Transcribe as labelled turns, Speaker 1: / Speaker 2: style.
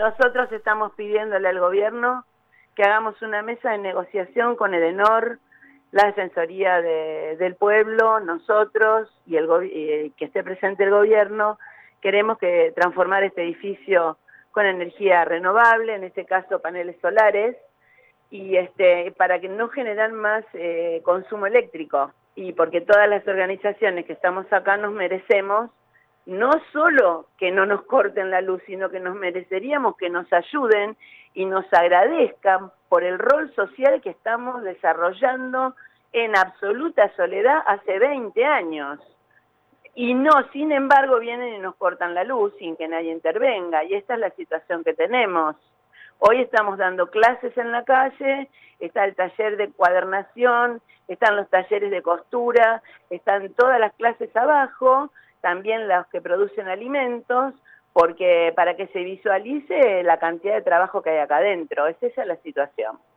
Speaker 1: Nosotros estamos pidiéndole al gobierno que hagamos una mesa de negociación con Edenor, la Defensoría del Pueblo, nosotros y que esté presente el gobierno. Queremos que transformar este edificio con energía renovable, en este caso paneles solares, y para que no generar más consumo eléctrico, y porque todas las organizaciones que estamos acá nos merecemos no solo que no nos corten la luz, sino que nos mereceríamos que nos ayuden y nos agradezcan por el rol social que estamos desarrollando en absoluta soledad hace 20 años. Y no, sin embargo, vienen y nos cortan la luz sin que nadie intervenga, y esta es la situación que tenemos. Hoy estamos dando clases en la calle, está el taller de cuadernación, están los talleres de costura, están todas las clases abajo, también las que producen alimentos, porque para que se visualice la cantidad de trabajo que hay acá adentro. Esa es la situación.